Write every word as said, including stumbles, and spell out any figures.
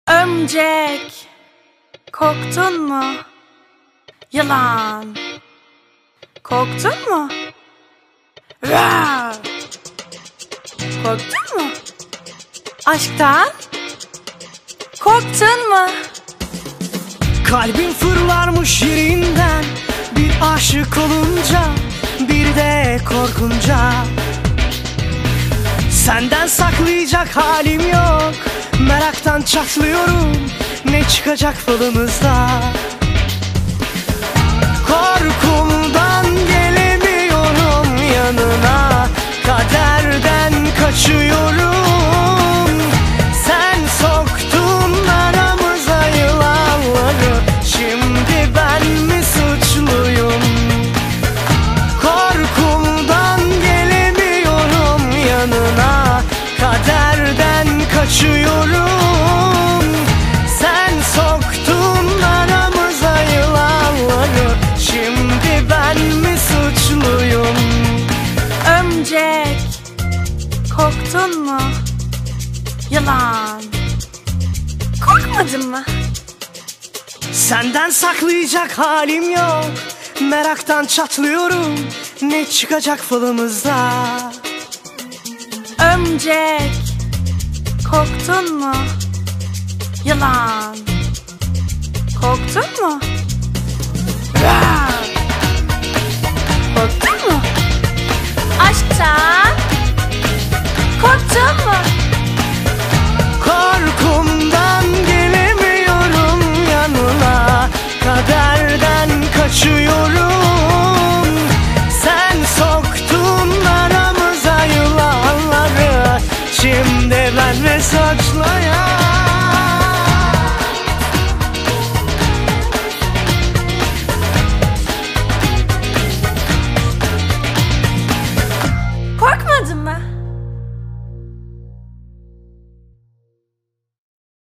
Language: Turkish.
Örümcek, korktun mu? Yılan, korktun mu? Rar, korktun mu? Aşktan, korktun mu? Kalbim fırlarmış yerinden bir aşık olunca, bir de korkunca. Senden saklayacak halim yok, meraktan çatlıyorum, ne çıkacak falımızda. Korkumdan gelemiyorum yanına, kaderden kaçıyorum. Sen soktun aramıza yılanları, şimdi ben mi suçluyum? Korkumdan gelemiyorum yanına, kaderden kaçıyorum. Sen soktun aramıza yılanları, şimdi ben mi suçluyum? Örümcek, korktun mu? Yılan, korkmadın mı? Senden saklayacak halim yok, meraktan çatlıyorum, ne çıkacak falımızda. Örümcek, korktun mu? Yılan, korktun mu? Rar, korktun mu? Aşktan, korktun mu? Korkum